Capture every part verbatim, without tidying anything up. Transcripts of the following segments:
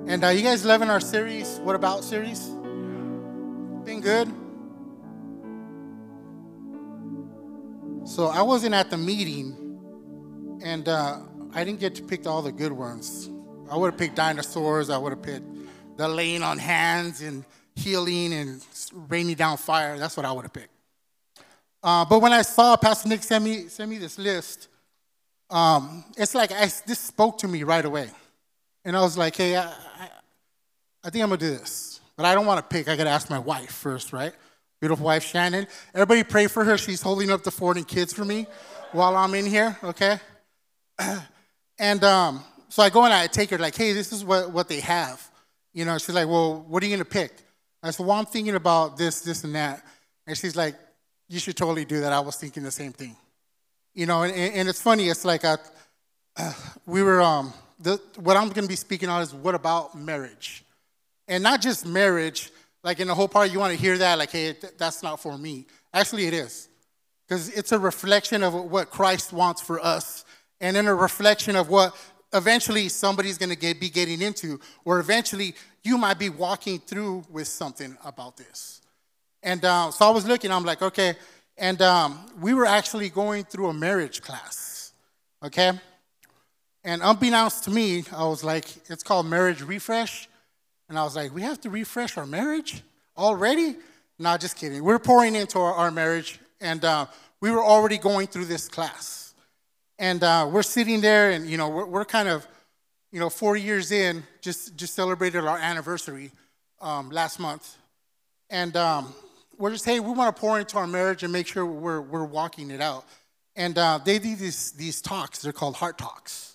And uh, you guys loving our series, What About series? Been good? So I wasn't at the meeting, and uh, I didn't get to pick all the good ones. I would have picked dinosaurs. I would have picked the laying on hands and healing and raining down fire. That's what I would have picked. Uh, but when I saw Pastor Nick send me, send me this list, um, it's like I, this spoke to me right away. And I was like, hey, I, I, I think I'm going to do this. But I don't want to pick. I got to ask my wife first, right? Beautiful wife, Shannon. Everybody pray for her. She's holding up the Ford and kids for me while I'm in here, okay? and um, so I go and I take her like, hey, this is what, what they have. You know, she's like, well, what are you going to pick? I said, well, I'm thinking about this, this, and that. And she's like, you should totally do that. I was thinking the same thing. You know, and, and it's funny. It's like I, uh, we were, um, the, what I'm going to be speaking on is what about marriage? And not just marriage, like in the whole part, you want to hear that, like, hey, th- that's not for me. Actually, it is. Because it's a reflection of what Christ wants for us. And then a reflection of what eventually somebody's going to get, be getting into. Or eventually you might be walking through with something about this. And uh, so I was looking, I'm like, okay. And um, we were actually going through a marriage class, okay? And unbeknownst to me, I was like, it's called Marriage Refresh. And I was like, we have to refresh our marriage already? No, just kidding. We're pouring into our, our marriage, and uh, we were already going through this class. And uh, we're sitting there, and, you know, we're, we're kind of, you know, four years in, just, just celebrated our anniversary um, last month. And um, we're just, hey, we want to pour into our marriage and make sure we're we're walking it out. And uh, they do these, these talks. They're called heart talks.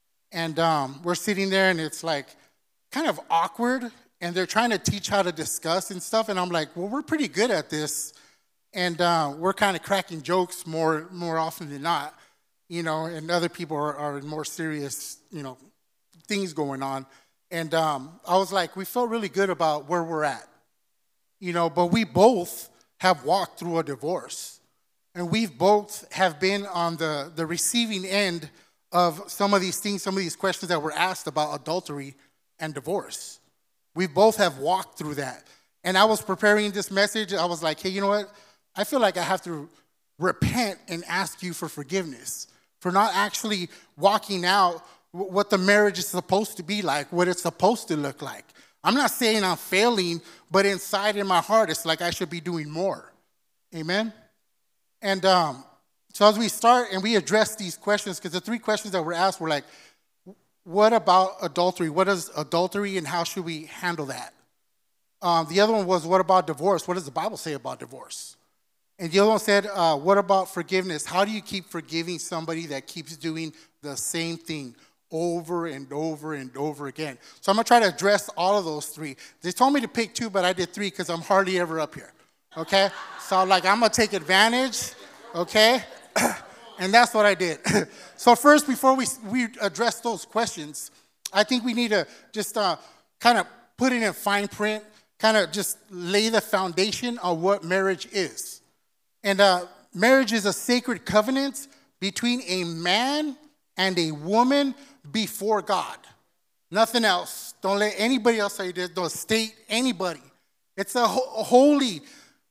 And um, we're sitting there, and it's like kind of awkward, and they're trying to teach how to discuss and stuff. And I'm like, well, we're pretty good at this. And uh, we're kind of cracking jokes more more often than not, you know, and other people are, are more serious, you know, things going on. And um, I was like, we felt really good about where we're at. You know, but we both have walked through a divorce. And we've both have been on the, the receiving end of some of these things, some of these questions that were asked about adultery and divorce. We both have walked through that. And I was preparing this message. I was like, hey, you know what? I feel like I have to repent and ask you for forgiveness for not actually walking out what the marriage is supposed to be like, what it's supposed to look like. I'm not saying I'm failing, but inside in my heart, it's like I should be doing more. Amen? And um, so as we start and we address these questions, because the three questions that were asked were like, what about adultery? What is adultery and how should we handle that? Um, the other one was, what about divorce? What does the Bible say about divorce? And the other one said, uh, what about forgiveness? How do you keep forgiving somebody that keeps doing the same thing over and over and over again? So I'm going to try to address all of those three. They told me to pick two, but I did three because I'm hardly ever up here, okay? So like, I'm going to take advantage, okay? And that's what I did. So first, before we, we address those questions, I think we need to just uh, kind of put it in fine print, kind of just lay the foundation of what marriage is. And uh, marriage is a sacred covenant between a man and a woman before God. Nothing else. Don't let anybody else say this. Don't state anybody. It's a, ho- a holy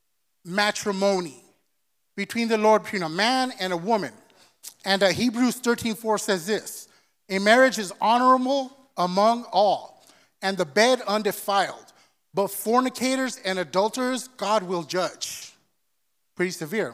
matrimony between the Lord, between a man and a woman. And uh, Hebrews thirteen four says this, a marriage is honorable among all, and the bed undefiled. But fornicators and adulterers God will judge. Pretty severe.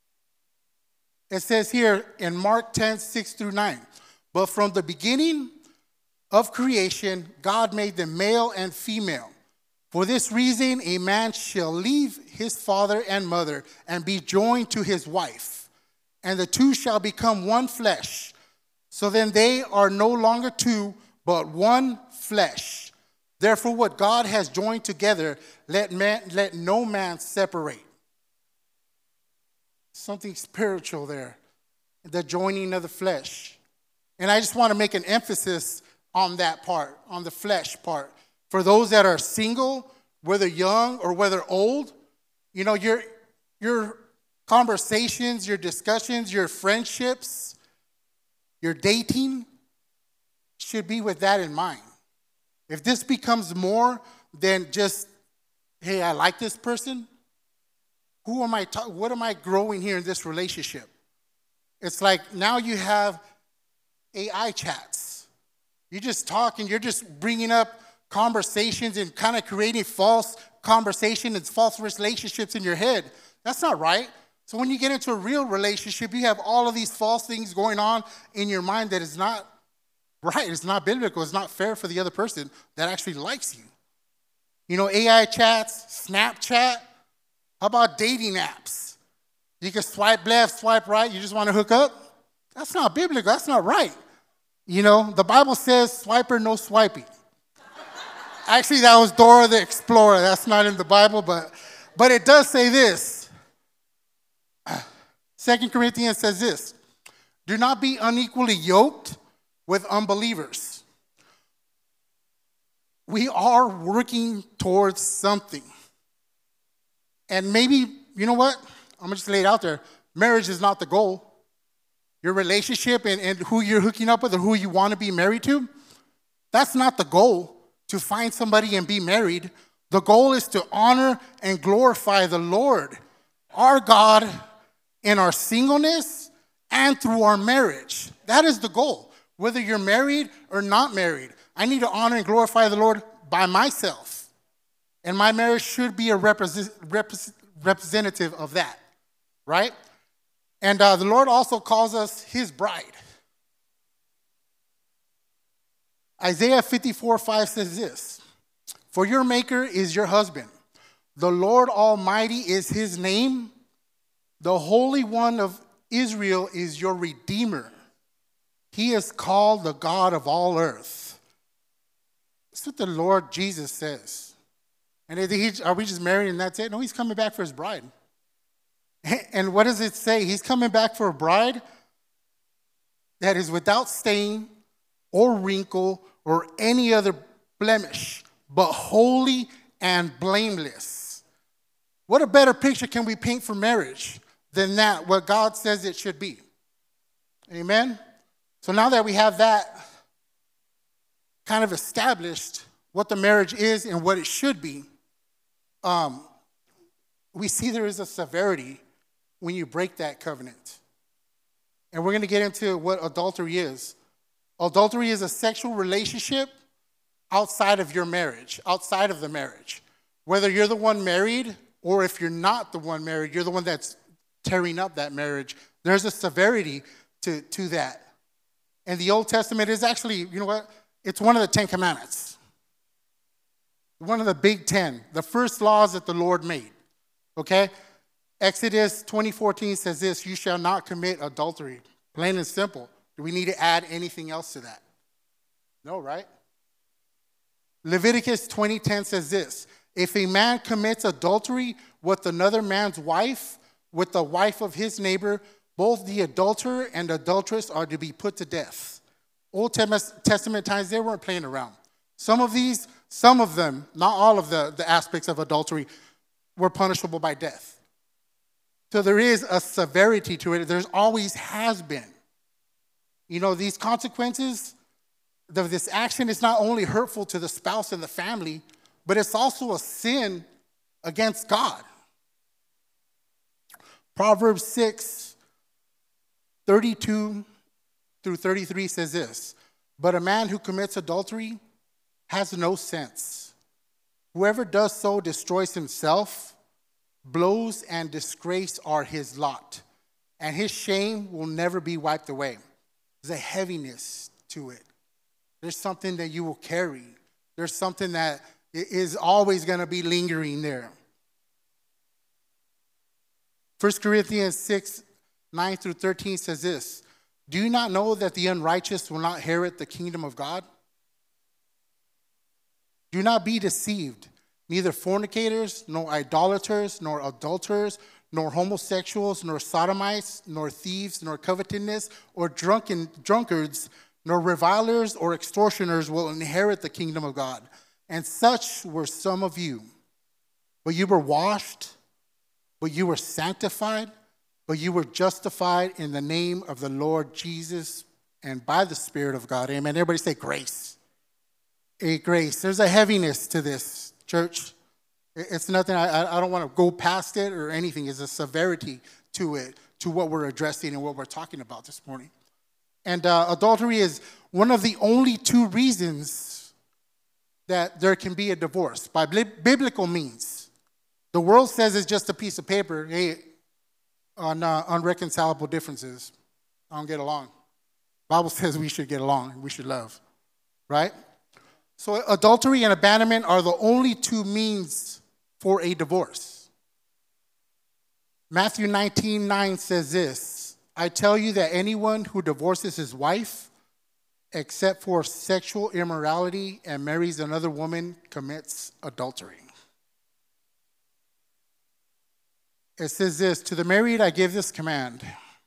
It says here in Mark ten six through nine, but from the beginning of creation, God made them male and female. For this reason, a man shall leave his father and mother and be joined to his wife, and the two shall become one flesh. So then they are no longer two, but one flesh. Therefore, what God has joined together, let man, let no man separate. Something spiritual there, the joining of the flesh. And I just want to make an emphasis on that part, on the flesh part. For those that are single, whether young or whether old, you know, your, your conversations, your discussions, your friendships, your dating should be with that in mind. if this becomes more than just, hey, I like this person, who am I, ta- what am I growing here in this relationship? It's like now you have A I chats. You just talk and you're just bringing up conversations and kind of creating false conversation and false relationships in your head. That's not right. So when you get into a real relationship, you have all of these false things going on in your mind that is not right. It's not biblical. It's not fair for the other person that actually likes you. You know, A I chats, Snapchat. How about dating apps? You can swipe left, swipe right. You just want to hook up? That's not biblical. That's not right. You know, the Bible says swiper, no swiping. Actually, that was Dora the Explorer. That's not in the Bible, but, but it does say this. Second Corinthians says this. Do not be unequally yoked with unbelievers. We are working towards something. And maybe, you know what? I'm going to just lay it out there. Marriage is not the goal. Your relationship and, and who you're hooking up with or who you want to be married to, that's not the goal, to find somebody and be married. The goal is to honor and glorify the Lord, our God, in our singleness and through our marriage. That is the goal. Whether you're married or not married, I need to honor and glorify the Lord by myself. And my marriage should be a represent, repres, representative of that, right? And uh, the Lord also calls us his bride. Isaiah fifty-four five says this. For your maker is your husband. The Lord Almighty is his name. The Holy One of Israel is your Redeemer. He is called the God of all earth. That's what the Lord Jesus says. And are we just married and that's it? No, he's coming back for his bride. And what does it say? He's coming back for a bride that is without stain or wrinkle or any other blemish, but holy and blameless. What a better picture can we paint for marriage than that, what God says it should be? Amen? So now that we have that kind of established, what the marriage is and what it should be, um, we see there is a severity when you break that covenant. And we're going to get into what adultery is. Adultery is a sexual relationship outside of your marriage, outside of the marriage. Whether you're the one married or if you're not the one married, you're the one that's tearing up that marriage. There's a severity to, to that. And the Old Testament is actually, you know what? It's one of the Ten Commandments. One of the big ten. The first laws that the Lord made. Okay? Exodus twenty fourteen says this, you shall not commit adultery. Plain and simple. Do we need to add anything else to that? No, right? Leviticus twenty ten says this, if a man commits adultery with another man's wife, with the wife of his neighbor, both the adulterer and adulteress are to be put to death. Old Testament times, they weren't playing around. Some of these, some of them, not all of the, the aspects of adultery, were punishable by death. So there is a severity to it. There's always has been. You know, these consequences of this action is not only hurtful to the spouse and the family, but it's also a sin against God. Proverbs six, thirty-two through thirty-three says this, but a man who commits adultery has no sense. Whoever does so destroys himself. Blows and disgrace are his lot, and his shame will never be wiped away. There's a heaviness to it. There's something that you will carry. There's something that is always going to be lingering there. First Corinthians six, nine through thirteen says this, do you not know that the unrighteous will not inherit the kingdom of God? Do not be deceived. Neither fornicators, nor idolaters, nor adulterers, nor homosexuals, nor sodomites, nor thieves, nor covetousness, or drunken drunkards, nor revilers or extortioners will inherit the kingdom of God. And such were some of you. But you were washed, but you were sanctified, but you were justified in the name of the Lord Jesus and by the Spirit of God. Amen. Everybody say grace. a grace. There's a heaviness to this, church. It's nothing, I, I don't want to go past it or anything. It's a severity to it, to what we're addressing and what we're talking about this morning. And uh, adultery is one of the only two reasons that there can be a divorce by biblical means. The world says it's just a piece of paper, hey, on uh, unreconcilable differences. I don't get along. The Bible says we should get along, we should love, right? So adultery and abandonment are the only two means for a divorce. Matthew nineteen nine says this, I tell you that anyone who divorces his wife, except for sexual immorality, and marries another woman, commits adultery. It says this, to the married I give this command,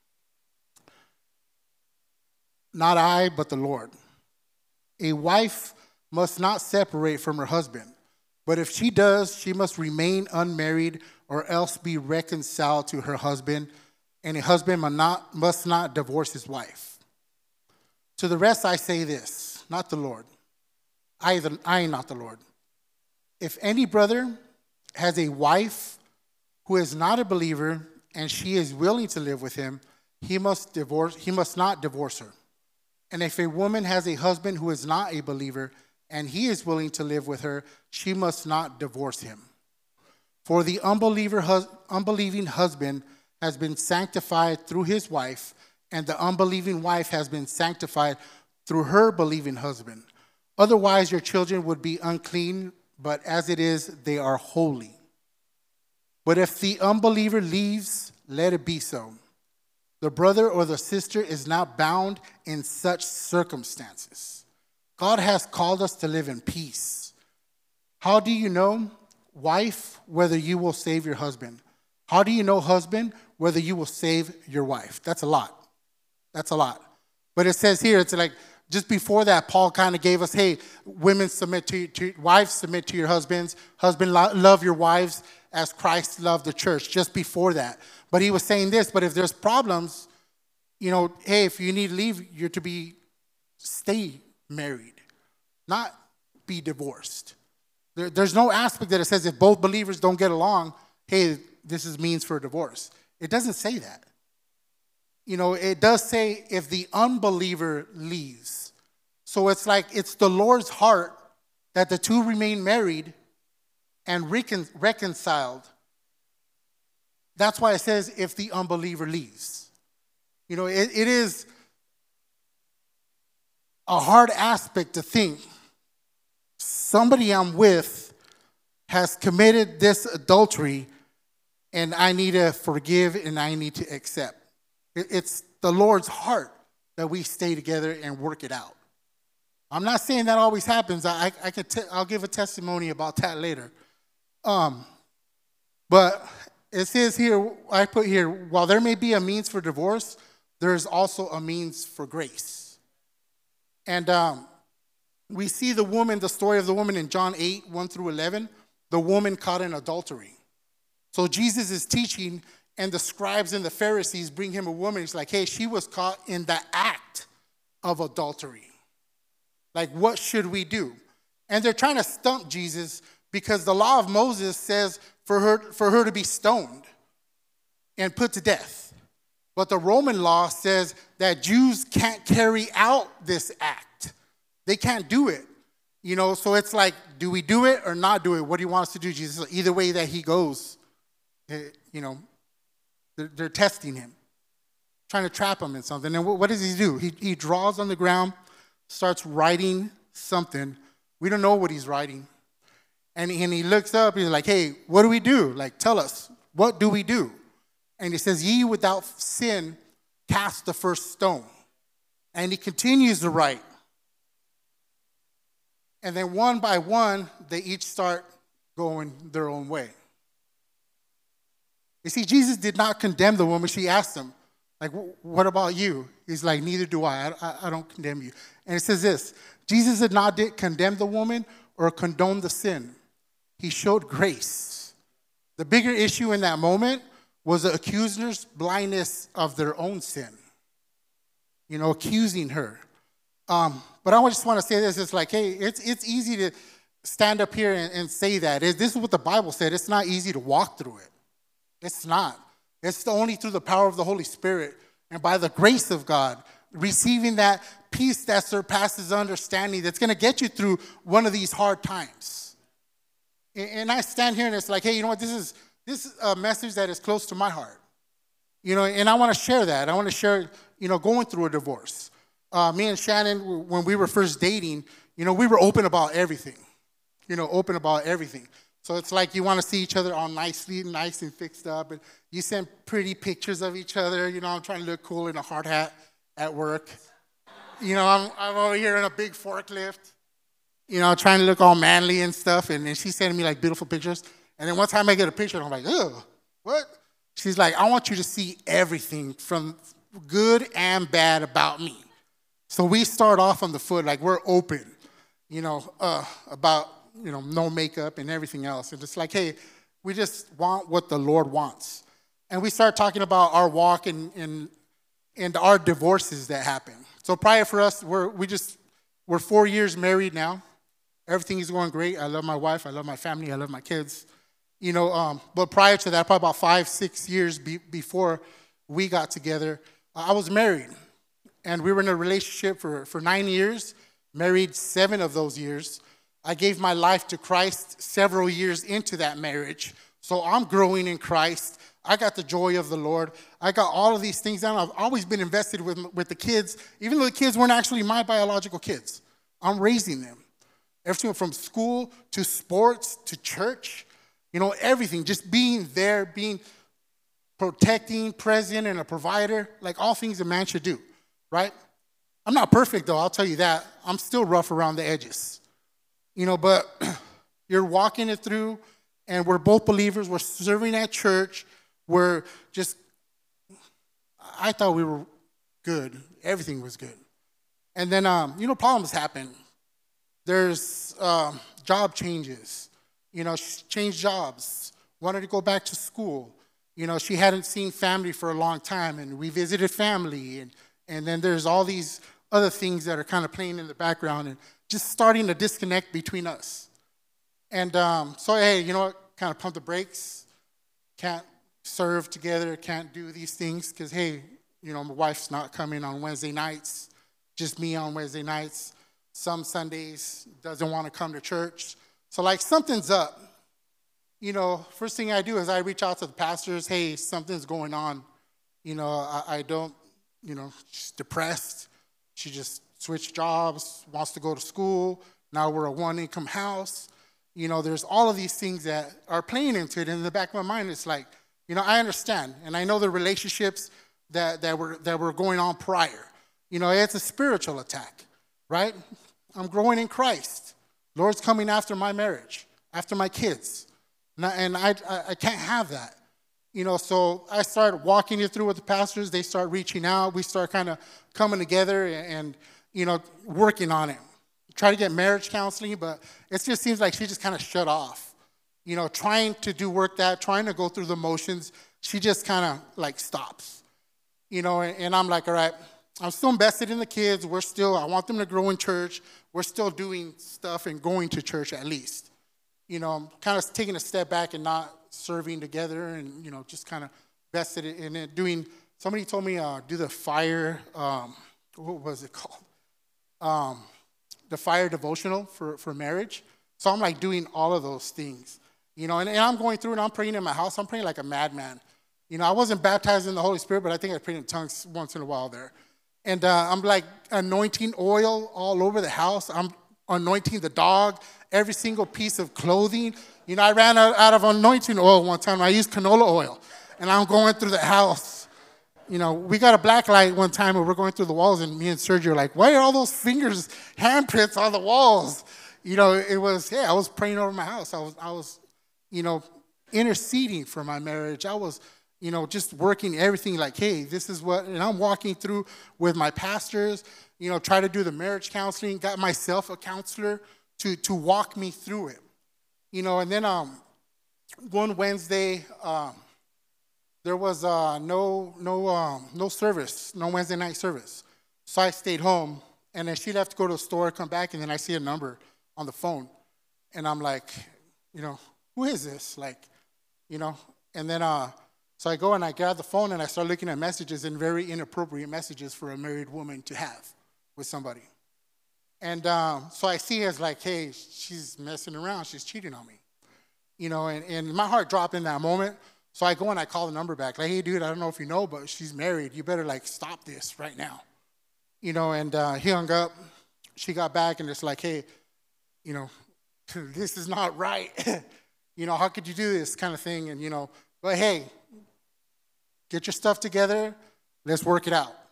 not I, but the Lord. A wife must not separate from her husband, but if she does, she must remain unmarried or else be reconciled to her husband, and a husband must not, must not divorce his wife. To the rest I say this, not the Lord. I, the, I am not the Lord. If any brother has a wife who is not a believer and she is willing to live with him, he must divorce, he must not divorce her. And if a woman has a husband who is not a believer and he is willing to live with her, she must not divorce him. For the unbeliever, hus- unbelieving husband has been sanctified through his wife, and the unbelieving wife has been sanctified through her believing husband. Otherwise, your children would be unclean, but as it is, they are holy. But if the unbeliever leaves, let it be so. The brother or the sister is not bound in such circumstances. God has called us to live in peace. How do you know, wife, whether you will save your husband? How do you know, husband, whether you will save your wife? That's a lot. That's a lot. But it says here, it's like, just before that, Paul kind of gave us, hey, women submit to, to wives, submit to your husbands. Husband, lo- love your wives as Christ loved the church, just before that. But he was saying this, but if there's problems, you know, hey, if you need to leave, you're to be, stay married, not be divorced. There, there's no aspect that it says if both believers don't get along, hey, this is means for a divorce. It doesn't say that. You know, it does say if the unbeliever leaves. So it's like it's the Lord's heart that the two remain married and recon- reconciled. That's why it says if the unbeliever leaves. You know, it, it is a hard aspect to think somebody I'm with has committed this adultery and I need to forgive and I need to accept. It's the Lord's heart that we stay together and work it out. I'm not saying that always happens. I, I could te- I'll give a testimony about that later. Um, but it says here, I put here, while there may be a means for divorce, there is also a means for grace. And um, we see the woman, the story of the woman in John eight, one through eleven, the woman caught in adultery. So Jesus is teaching, and the scribes and the Pharisees bring him a woman. He's like, hey, she was caught in the act of adultery. Like, what should we do? And they're trying to stump Jesus because the law of Moses says for her, for her to be stoned and put to death. But the Roman law says that Jews can't carry out this act. They can't do it. You know, so it's like, do we do it or not do it? What do you want us to do, Jesus? Either way that he goes, you know, they're, they're testing him, trying to trap him in something. And what does he do? He, he draws on the ground, starts writing something. We don't know what he's writing. And, and he looks up, he's like, hey, what do we do? Like, tell us, what do we do? And he says, ye without sin cast the first stone. And he continues to write. And then one by one, they each start going their own way. You see, Jesus did not condemn the woman. She asked him, like, what about you? He's like, neither do I. I, I, I don't condemn you. And it says this, Jesus did not condemn the woman or condone the sin. He showed grace. The bigger issue in that moment was the accuser's blindness of their own sin. You know, accusing her. Um, but I just want to say this. It's like, hey, it's it's easy to stand up here and, and say that. It, this is what the Bible said. It's not easy to walk through it. It's not. It's only through the power of the Holy Spirit and by the grace of God, receiving that peace that surpasses understanding that's going to get you through one of these hard times. And, and I stand here and it's like, hey, you know what? This is this is a message that is close to my heart. You know, and I want to share that. I want to share, you know, going through a divorce. Uh, me and Shannon, when we were first dating, you know, we were open about everything. You know, open about everything. So it's like you want to see each other all nicely, nice and fixed up. And you send pretty pictures of each other. You know, I'm trying to look cool in a hard hat at work. You know, I'm, I'm over here in a big forklift, you know, trying to look all manly and stuff. And then she's sending me, like, beautiful pictures. And then one time I get a picture, and I'm like, ugh, what? She's like, I want you to see everything from good and bad about me. So we start off on the foot, like we're open, you know, uh, about, you know, no makeup and everything else. And it's like, hey, we just want what the Lord wants. And we start talking about our walk and and, and our divorces that happen. So prior for us, we're we just we're four years married now. Everything is going great. I love my wife. I love my family. I love my kids. You know, um, but prior to that, probably about five, six years be, before we got together, I was married. And we were in a relationship for, for nine years, married seven of those years. I gave my life to Christ several years into that marriage. So I'm growing in Christ. I got the joy of the Lord. I got all of these things down. I've always been invested with, with the kids, even though the kids weren't actually my biological kids. I'm raising them. Everything from school to sports to church, you know, everything. Just being there, being protecting, present, and a provider, like all things a man should do. Right? I'm not perfect, though, I'll tell you that. I'm still rough around the edges. You know, but you're walking it through, and we're both believers. We're serving at church. We're just, I thought we were good. Everything was good. And then, um, you know, problems happen. There's um, job changes. You know, she changed jobs, wanted to go back to school. You know, she hadn't seen family for a long time, and we visited family, and And then there's all these other things that are kind of playing in the background and just starting to disconnect between us. And um, so, hey, you know what? Kind of pump the brakes. Can't serve together. Can't do these things because, hey, you know, my wife's not coming on Wednesday nights. Just me on Wednesday nights. Some Sundays doesn't want to come to church. So, like, something's up. You know, first thing I do is I reach out to the pastors. Hey, something's going on. You know, I, I don't. You know, she's depressed. She just switched jobs, wants to go to school. Now we're a one-income house. You know, there's all of these things that are playing into it. And in the back of my mind, it's like, you know, I understand. And I know the relationships that, that, were, that were going on prior. You know, it's a spiritual attack, right? I'm growing in Christ. Lord's coming after my marriage, after my kids. And I, and I, I can't have that. You know, so I started walking it through with the pastors. They start reaching out. We start kind of coming together and, and, you know, working on it. Try to get marriage counseling, but it just seems like she just kind of shut off. You know, trying to do work that, trying to go through the motions, she just kind of, like, stops. You know, and, and I'm like, all right, I'm still invested in the kids. We're still, I want them to grow in church. We're still doing stuff and going to church at least. You know, I'm kind of taking a step back and not serving together and, you know, just kind of vested in it. Doing, somebody told me, uh, do the fire, um, what was it called? Um, the fire devotional for, for marriage. So I'm like doing all of those things, you know, and, and I'm going through and I'm praying in my house. I'm praying like a madman. You know, I wasn't baptized in the Holy Spirit, but I think I prayed in tongues once in a while there. And uh, I'm like anointing oil all over the house. I'm anointing the dog, every single piece of clothing. You know, I ran out, out of anointing oil one time. I used canola oil, and I'm going through the house. You know, we got a black light one time, and we're going through the walls, and me and Sergio are like, why are all those fingers, handprints on the walls? You know, it was, yeah, I was praying over my house. I was, I was, you know, interceding for my marriage. I was, you know, just working everything like, hey, this is what, and I'm walking through with my pastors, you know, try to do the marriage counseling, got myself a counselor to, to walk me through it. You know, and then um, one Wednesday, um, there was uh, no no um, no service, no Wednesday night service. So I stayed home, And then she left to go to the store, come back, and then I see a number on the phone. And I'm like, you know, who is this? Like, you know, and then uh, so I go and I grab the phone and I start looking at messages, and very inappropriate messages for a married woman to have with somebody. And um, so I see as like, hey, she's messing around. She's cheating on me. You know, and, and my heart dropped in that moment. So I go and I call the number back. Like, hey, dude, I don't know if you know, but she's married. You better, like, stop this right now. You know, and uh, he hung up. She got back, and it's like, hey, you know, this is not right. You know, how could you do this kind of thing? And, you know, but hey, get your stuff together. Let's work it out.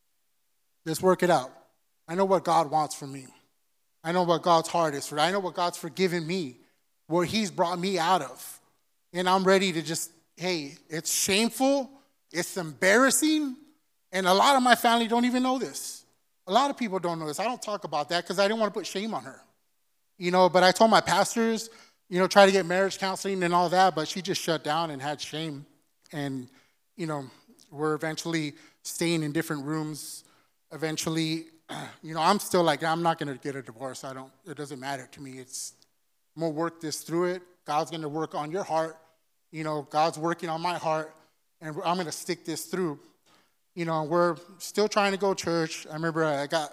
Let's work it out. I know what God wants from me. I know what God's heart is for. I know what God's forgiven me, where he's brought me out of. And I'm ready to just, hey, it's shameful. It's embarrassing. And a lot of my family don't even know this. A lot of people don't know this. I don't talk about that because I didn't want to put shame on her. You know, but I told my pastors, you know, try to get marriage counseling and all that, but she just shut down and had shame. And, you know, we're eventually staying in different rooms. Eventually, you know, I'm still like, I'm not going to get a divorce. I don't, it doesn't matter to me. It's, I'm going to work this through it. God's going to work on your heart. You know, God's working on my heart, and I'm going to stick this through. You know, we're still trying to go to church. I remember I got,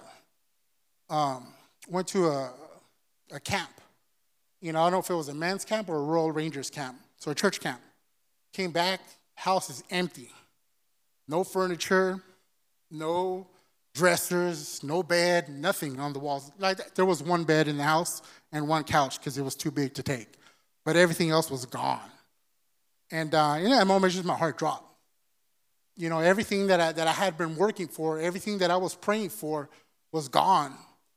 um, went to a, a camp. You know, I don't know if it was a men's camp or a Royal Rangers camp. So a church camp. Came back, house is empty. No furniture, no dressers, no bed, nothing on the walls. Like, there was one bed in the house and one couch because it was too big to take. But everything else was gone. And uh, in that moment, just my heart dropped. You know, everything that I, that I had been working for, everything that I was praying for was gone.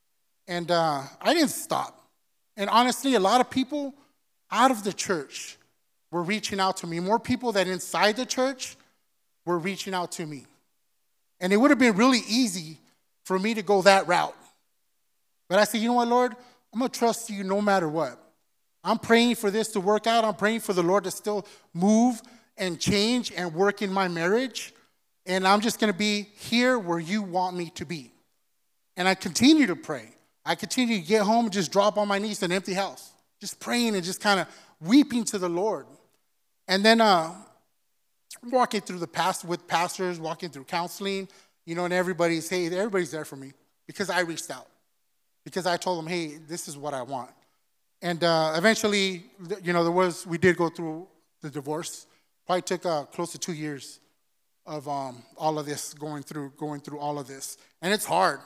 And uh, I didn't stop. And honestly, a lot of people out of the church were reaching out to me. More people than inside the church were reaching out to me. And it would have been really easy for me to go that route. But I said, you know what, Lord? I'm going to trust you no matter what. I'm praying for this to work out. I'm praying for the Lord to still move and change and work in my marriage. And I'm just going to be here where you want me to be. And I continue to pray. I continue to get home and just drop on my knees in an empty house. Just praying and just kind of weeping to the Lord. And then uh, walking through the past with pastors, walking through counseling, you know, and everybody's, hey, everybody's there for me because I reached out. Because I told them, hey, this is what I want. And uh, eventually, you know, there was, we did go through the divorce. Probably took uh, close to two years of um, all of this, going through, going through all of this. And it's hard,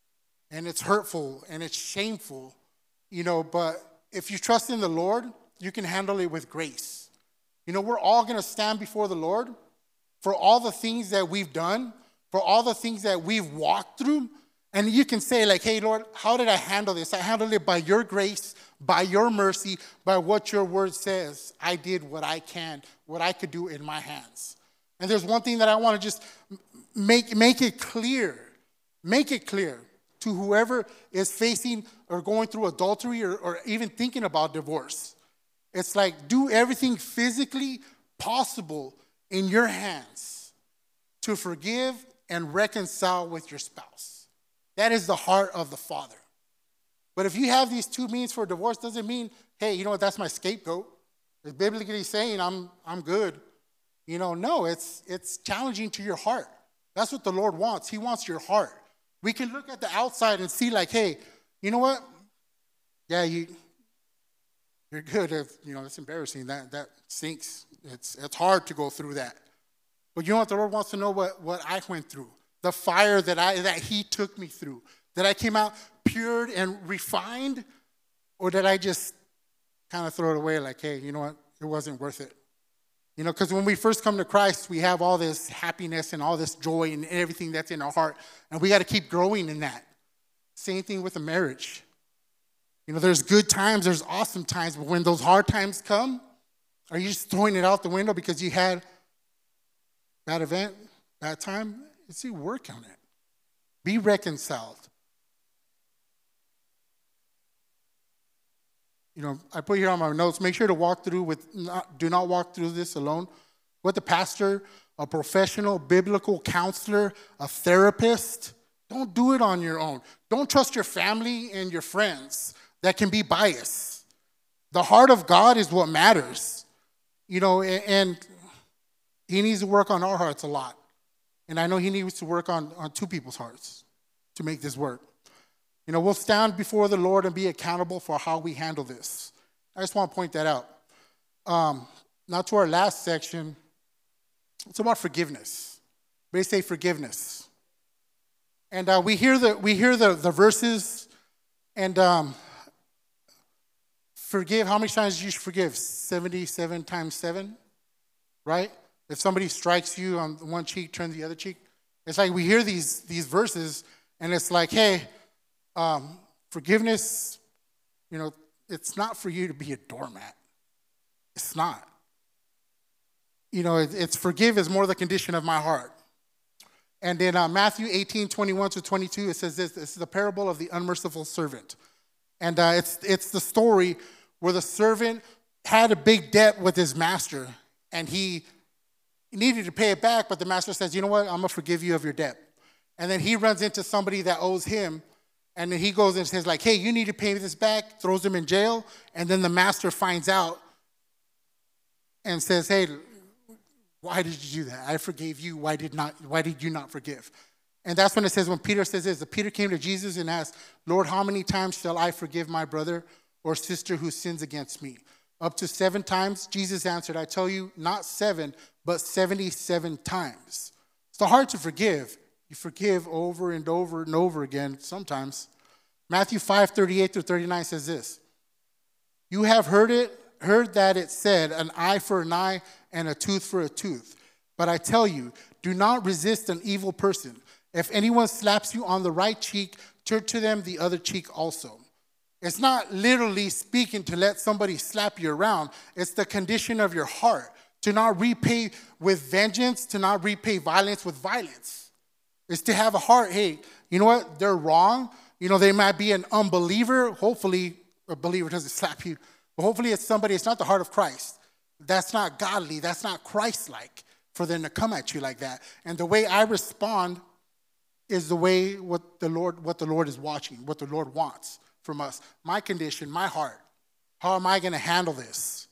and it's hurtful, and it's shameful, you know, but if you trust in the Lord, you can handle it with grace. You know, we're all going to stand before the Lord for all the things that we've done, for all the things that we've walked through. And you can say like, hey, Lord, how did I handle this? I handled it by your grace, by your mercy, by what your word says. I did what I can, what I could do in my hands. And there's one thing that I want to just make, make it clear, make it clear to whoever is facing or going through adultery or, or even thinking about divorce. It's like, do everything physically possible in your hands to forgive and reconcile with your spouse. That is the heart of the Father. But if you have these two means for divorce, doesn't mean, hey, you know what, that's my scapegoat. It's biblically saying I'm I'm good. You know, no, it's it's challenging to your heart. That's what the Lord wants. He wants your heart. We can look at the outside and see like, hey, you know what? Yeah, you you're good. If, you know, it's embarrassing. That that sinks. It's it's hard to go through that. But you know what? The Lord wants to know what, what I went through. The fire that I that he took me through. That I came out pure and refined, or did I just kind of throw it away like, hey, you know what? It wasn't worth it. You know, because when we first come to Christ, we have all this happiness and all this joy and everything that's in our heart. And we got to keep growing in that. Same thing with a marriage. You know, there's good times, there's awesome times, but when those hard times come, are you just throwing it out the window because you had bad event, bad time? It's you work on it. Be reconciled. You know, I put here on my notes, make sure to walk through with, not, do not walk through this alone. With a pastor, a professional biblical counselor, a therapist, Don't do it on your own. Don't trust your family and your friends that can be biased. The heart of God is what matters. You know, and he needs to work on our hearts a lot. And I know he needs to work on, on two people's hearts to make this work. You know, we'll stand before the Lord and be accountable for how we handle this. I just want to point that out. Um, now to our last section. It's about forgiveness. They say forgiveness. And uh, we hear the we hear the, the verses, and um, forgive. How many times do you forgive? seventy-seven times seven, right? If somebody strikes you on one cheek, turn the other cheek. It's like we hear these these verses, and it's like, hey, um, forgiveness. You know, it's not for you to be a doormat. It's not. You know, it, it's forgive is more the condition of my heart. And in uh, Matthew eighteen, twenty-one to twenty-two, it says this. This is the parable of the unmerciful servant. And uh, it's it's the story where the servant had a big debt with his master, and he needed to pay it back, but the master says, you know what, I'm going to forgive you of your debt. And then he runs into somebody that owes him, and then he goes and says, like, hey, you need to pay this back, throws him in jail, and then the master finds out and says, hey, why did you do that? I forgave you. Why did not? Why did you not forgive? And that's when it says, when Peter says this, that Peter came to Jesus and asked, Lord, how many times shall I forgive my brother or sister who sins against me? Up to seven times? Jesus answered, I tell you, not seven, but seventy-seven times. It's hard to forgive. You forgive over and over and over again sometimes. Matthew five, thirty-eight through thirty-nine says this. You have heard it, heard that it said, an eye for an eye and a tooth for a tooth. But I tell you, do not resist an evil person. If anyone slaps you on the right cheek, turn to them the other cheek also. It's not literally speaking to let somebody slap you around. It's the condition of your heart. To not repay with vengeance, to not repay violence with violence. It's to have a heart, hey, you know what? They're wrong. You know, they might be an unbeliever. Hopefully, a believer doesn't slap you. But hopefully it's somebody, it's not the heart of Christ. That's not godly. That's not Christ-like for them to come at you like that. And the way I respond is the way what the Lord, what the Lord is watching, what the Lord wants from us. My condition, my heart. How am I going to handle this?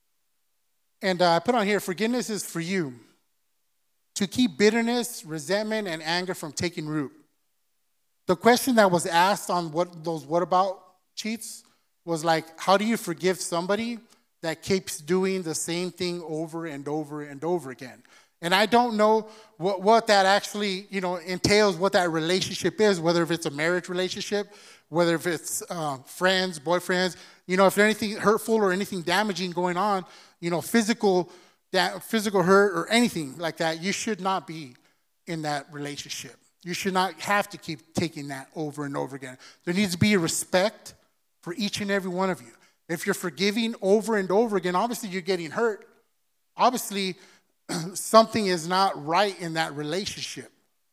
And uh, I put on here, forgiveness is for you. To keep bitterness, resentment, and anger from taking root. The question that was asked on what those what about cheats was like, how do you forgive somebody that keeps doing the same thing over and over and over again? And I don't know what, what that actually, you know, entails, what that relationship is, whether if it's a marriage relationship, whether if it's uh, friends, boyfriends, you know, if there's anything hurtful or anything damaging going on, you know, physical, that, physical hurt or anything like that, you should not be in that relationship. You should not have to keep taking that over and over again. There needs to be a respect for each and every one of you. If you're forgiving over and over again, obviously you're getting hurt. Obviously, something is not right in that relationship.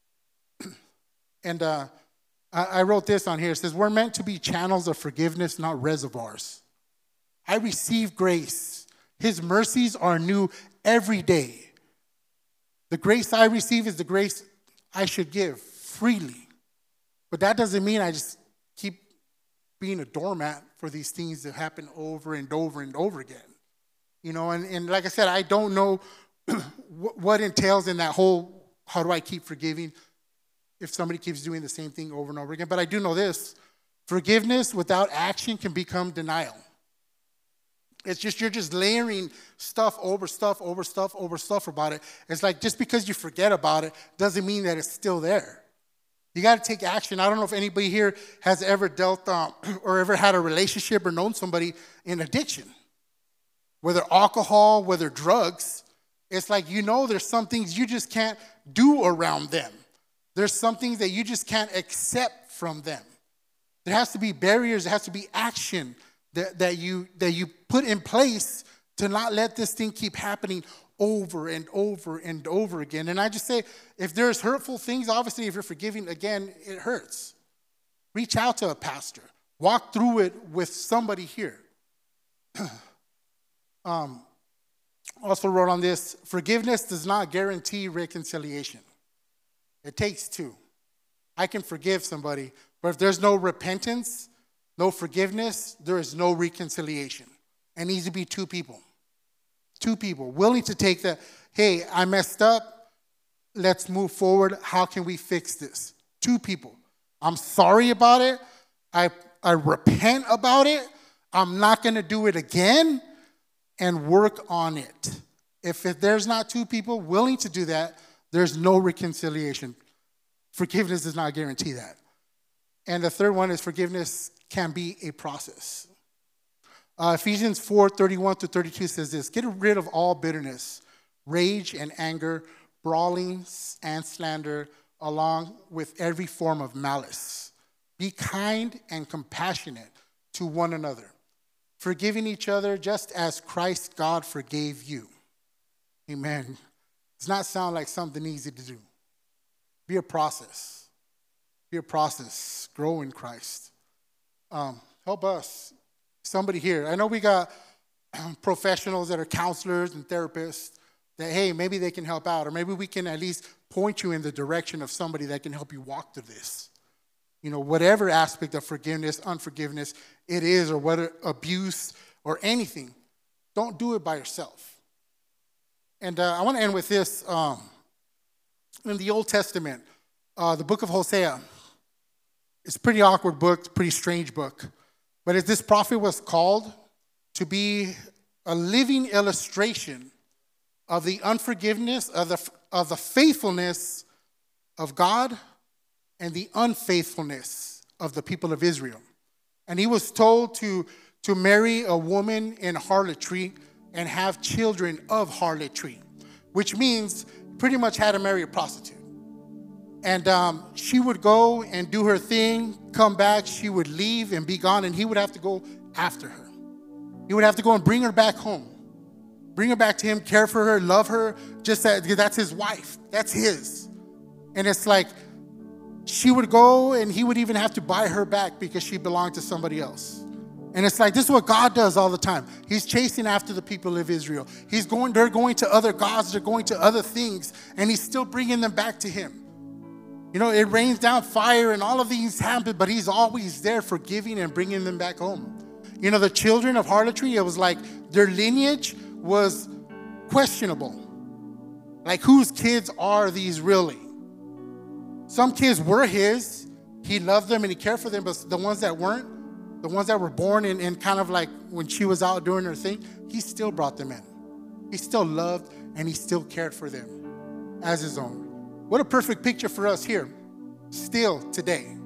And uh, I, I wrote this on here. It says, we're meant to be channels of forgiveness, not reservoirs. I receive grace. His mercies are new every day. The grace I receive is the grace I should give freely. But that doesn't mean I just keep being a doormat for these things that happen over and over and over again. You know, and, and like I said, I don't know what entails in that whole, how do I keep forgiving if somebody keeps doing the same thing over and over again. But I do know this, forgiveness without action can become denial. It's just, you're just layering stuff over stuff, over stuff, over stuff about it. It's like just because you forget about it doesn't mean that it's still there. You got to take action. I don't know if anybody here has ever dealt um, or ever had a relationship or known somebody in addiction. Whether alcohol, whether drugs. It's like, you know, there's some things you just can't do around them. There's some things that you just can't accept from them. There has to be barriers. There has to be action that, that, you, that you put in place to not let this thing keep happening over and over and over again. And I just say, if there's hurtful things, obviously if you're forgiving, again, it hurts. Reach out to a pastor. Walk through it with somebody here. um, also wrote on this, forgiveness does not guarantee reconciliation. It takes two. I can forgive somebody. But if there's no repentance, no forgiveness, there is no reconciliation. It needs to be two people. Two people willing to take the, hey, I messed up. Let's move forward. How can we fix this? Two people. I'm sorry about it. I, I repent about it. I'm not going to do it again, and work on it. If, if there's not two people willing to do that, there's no reconciliation. Forgiveness does not guarantee that. And the third one is forgiveness can be a process. Uh, Ephesians four, thirty-one to thirty-two says this: get rid of all bitterness, rage and anger, brawling and slander, along with every form of malice. Be kind and compassionate to one another, forgiving each other just as Christ God forgave you. Amen. Does not sound like something easy to do. Be a process. Be a process. Grow in Christ. Um, help us. Somebody here. I know we got professionals that are counselors and therapists that, hey, maybe they can help out, or maybe we can at least point you in the direction of somebody that can help you walk through this. You know, whatever aspect of forgiveness, unforgiveness it is, or whether abuse or anything, don't do it by yourself. And uh, I want to end with this. Um, in the Old Testament, uh, the book of Hosea, it's a pretty awkward book, pretty strange book. But as this prophet was called to be a living illustration of the unforgiveness, of the, of the faithfulness of God and the unfaithfulness of the people of Israel. And he was told to, to marry a woman in harlotry and have children of harlotry, which means pretty much had to marry a prostitute. And um, she would go and do her thing, come back, she would leave and be gone, and he would have to go after her. He would have to go and bring her back home. Bring her back to him, care for her, love her, just that, that's his wife. That's his. And it's like, she would go and he would even have to buy her back because she belonged to somebody else. And it's like, this is what God does all the time. He's chasing after the people of Israel. He's going, they're going to other gods, they're going to other things, and he's still bringing them back to him. You know, it rains down fire and all of these happen, but he's always there forgiving and bringing them back home. You know, the children of harlotry, it was like their lineage was questionable. Like, whose kids are these really? Some kids were his. He loved them and he cared for them, but the ones that weren't, the ones that were born in, in kind of like when she was out doing her thing, he still brought them in. He still loved and he still cared for them as his own. What a perfect picture for us here, still today.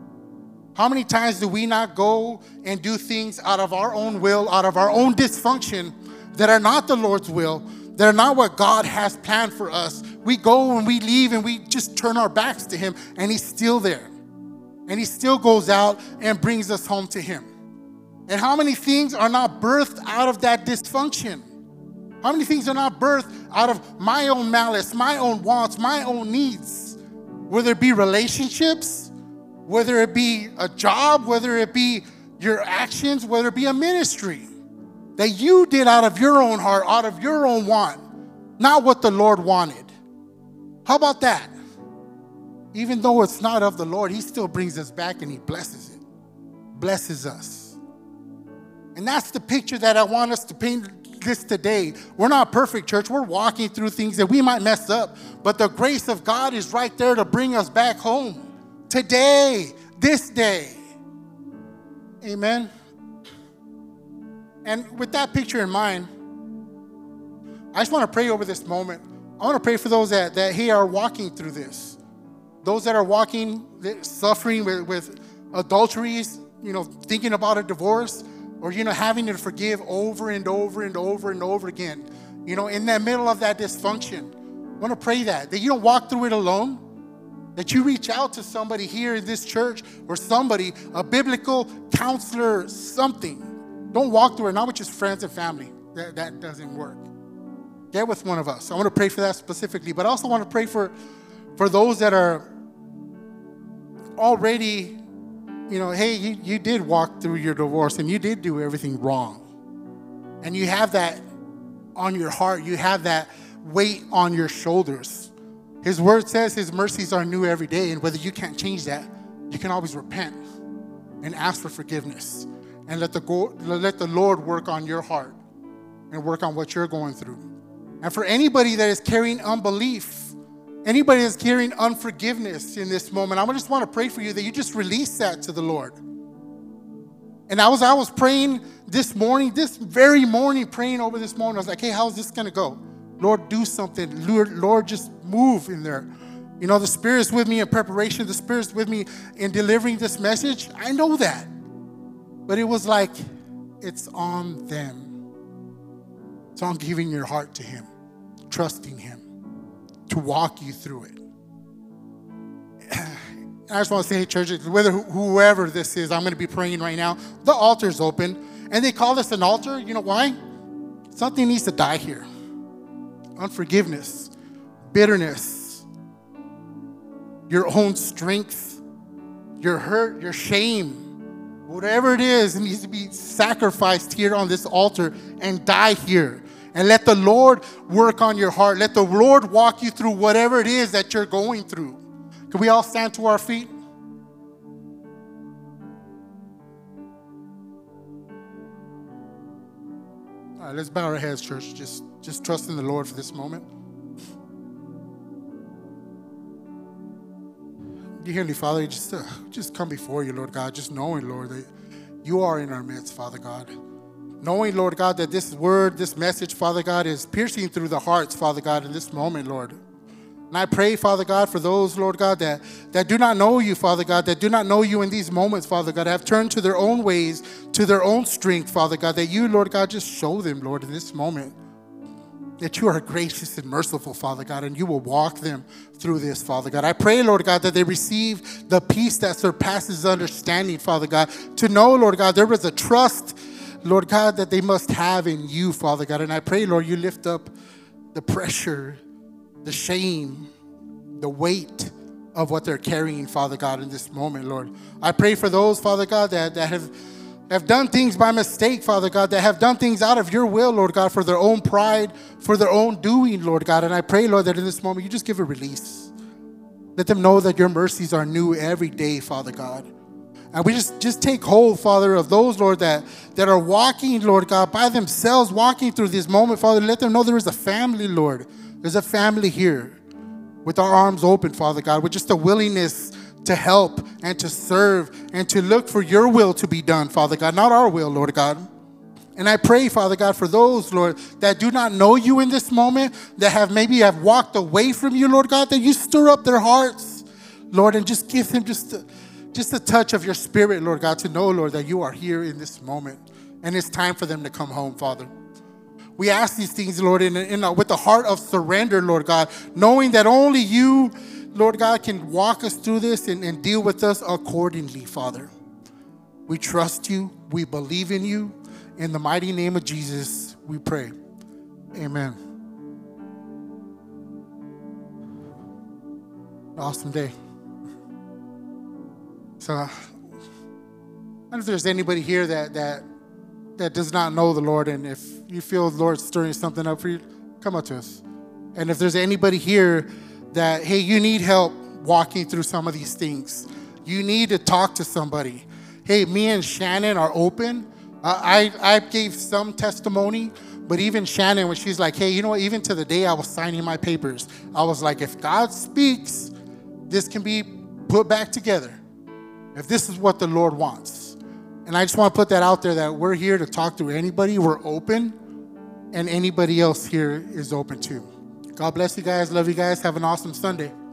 How many times do we not go and do things out of our own will, out of our own dysfunction, that are not the Lord's will, that are not what God has planned for us? We go and we leave and we just turn our backs to him, and he's still there. And he still goes out and brings us home to him. And how many things are not birthed out of that dysfunction? How many things are not birthed out of my own malice, my own wants, my own needs? Whether it be relationships, whether it be a job, whether it be your actions, whether it be a ministry that you did out of your own heart, out of your own want, not what the Lord wanted. How about that? Even though it's not of the Lord, he still brings us back and he blesses it, blesses us. And that's the picture that I want us to paint this today. We're not perfect, church. We're walking through things that we might mess up, but the grace of God is right there to bring us back home today, this day. Amen. And with that picture in mind, I just want to pray over this moment. I want to pray for those that, that hey, are walking through this. Those that are walking, suffering with, with adulteries, you know, thinking about a divorce, or, you know, having to forgive over and over and over and over again. You know, in the middle of that dysfunction. I want to pray that, that you don't walk through it alone. That you reach out to somebody here in this church, or somebody, a biblical counselor, something. Don't walk through it, not with just friends and family. That, that doesn't work. Get with one of us. I want to pray for that specifically, but I also want to pray for, for those that are already, you know, hey, you, you did walk through your divorce and you did do everything wrong. And you have that on your heart. You have that weight on your shoulders. His word says his mercies are new every day, and whether you can't change that, you can always repent and ask for forgiveness and let the go, let the Lord work on your heart and work on what you're going through. And for anybody that is carrying unbelief, anybody that's carrying unforgiveness in this moment, I just want to pray for you that you just release that to the Lord. And I was I was praying this morning, this very morning, praying over this morning. I was like, hey, how's this going to go? Lord, do something. Lord, Lord, just move in there. You know, the Spirit's with me in preparation. The Spirit's with me in delivering this message. I know that. But it was like, it's on them. It's on giving your heart to Him, trusting Him to walk you through it. I just want to say, hey, church, whether whoever this is, I'm going to be praying right now. The altar's open, and they call this an altar. You know why? Something needs to die here. Unforgiveness, bitterness, your own strength, your hurt, your shame, whatever it is, it needs to be sacrificed here on this altar and die here. And let the Lord work on your heart. Let the Lord walk you through whatever it is that you're going through. Can we all stand to our feet? All right, let's bow our heads, church. Just, just trust in the Lord for this moment. Dear Heavenly Father, just, uh, just come before you, Lord God, just knowing, Lord, that you are in our midst, Father God. Knowing, Lord God, that this word, this message, Father God, is piercing through the hearts, Father God, in this moment, Lord. And I pray, Father God, for those, Lord God, that, that do not know you, Father God, that do not know you in these moments, Father God, have turned to their own ways, to their own strength, Father God, that you, Lord God, just show them, Lord, in this moment, that you are gracious and merciful, Father God, and you will walk them through this, Father God. I pray, Lord God, that they receive the peace that surpasses understanding, Father God, to know, Lord God, there is a trust, Lord God, that they must have in you, Father God. And I pray, Lord, you lift up the pressure, the shame, the weight of what they're carrying, Father God, in this moment, Lord. I pray for those, Father God, that, that have, have done things by mistake, Father God, that have done things out of your will, Lord God, for their own pride, for their own doing, Lord God. And I pray, Lord, that in this moment you just give a release. Let them know that your mercies are new every day, Father God. And we just, just take hold, Father, of those, Lord, that, that are walking, Lord God, by themselves, walking through this moment, Father. Let them know there is a family, Lord. There's a family here with our arms open, Father God, with just a willingness to help and to serve and to look for your will to be done, Father God, not our will, Lord God. And I pray, Father God, for those, Lord, that do not know you in this moment, that have maybe have walked away from you, Lord God, that you stir up their hearts, Lord, and just give them just a, just a touch of your Spirit, Lord God, to know, Lord, that you are here in this moment. And it's time for them to come home, Father. We ask these things, Lord, in, in a, with a heart of surrender, Lord God, knowing that only you, Lord God, can walk us through this and, and deal with us accordingly, Father. We trust you. We believe in you. In the mighty name of Jesus, we pray. Amen. Awesome day. So, I don't know if there's anybody here that that that does not know the Lord, and if you feel the Lord stirring something up for you, come up to us. And if there's anybody here that, hey, you need help walking through some of these things, you need to talk to somebody. Hey, me and Shannon are open. Uh, I, I gave some testimony, but even Shannon, when she's like, hey, you know what, even to the day I was signing my papers, I was like, if God speaks, this can be put back together. If this is what the Lord wants. And I just want to put that out there that we're here to talk to anybody. We're open, and anybody else here is open too. God bless you guys. Love you guys. Have an awesome Sunday.